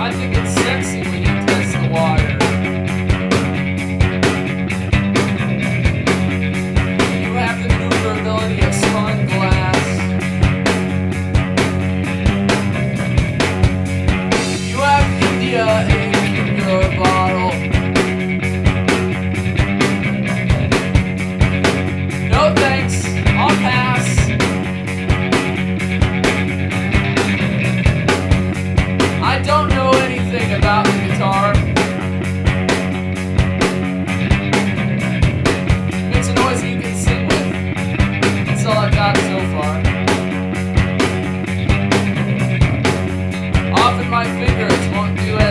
I think it's sexy when you test the water. You have the maneuverability of spun glass. You have India ink in your bottle. No thanks, I'll pass. I don't know anything about the guitar. Makes a noise you can sing with. That's all I've got so far. Often my fingers won't do it.